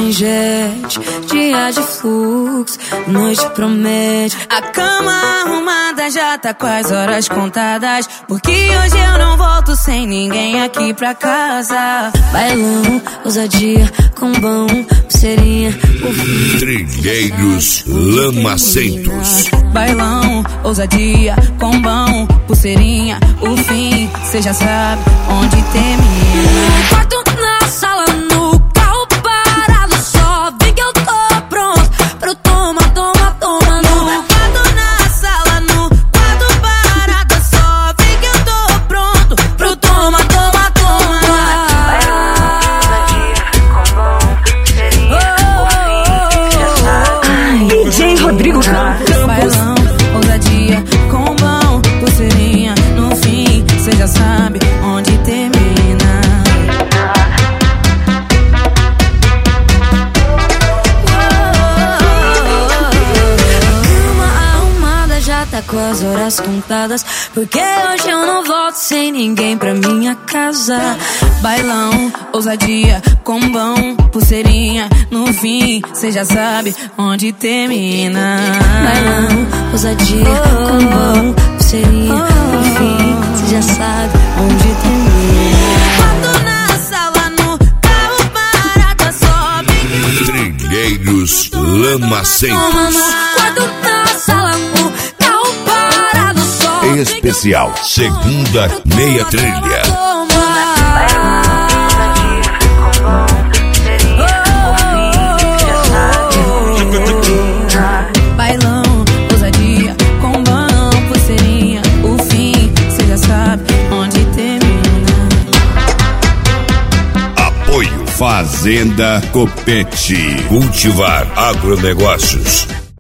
manjete, dia de fluxo, noite promete. A cama arrumada já tá com as horas contadas, porque hoje eu não volto sem ninguém aqui pra casa. Bailão, ousadia, combão, pulseirinha, Trilheiros Lamacentos. Bailão, ousadia, combão, pulseirinha, o fim, cê já sabe onde termina. Quarto na sala, no carro parado, só vem que eu tô pronto pro toma, toma, toma. No quarto na sala, no quarto parado, só vem que eu tô pronto pro toma, toma, toma. DJ Rodrigo Campos. Bailão, ousadia, combão, pulseirinha, no fim, cê já sabe onde termina. Tá com as horas contadas, porque hoje eu não volto sem ninguém pra minha casa. Bailão, ousadia, combão, pulseirinha, no fim, cê já sabe onde termina. Bailão, ousadia, combão, pulseirinha, no fim, cê já sabe onde termina. Quarto na sala, no carro parado, só vem. Trilheiros Lamacentos. Quarto na sala, no especial segunda meia trilha. Bailão, ousadia, combão, pulseirinha, o fim, cê já sabe onde termina. Apoio Fazenda Copete, Cultivar Agronegócios.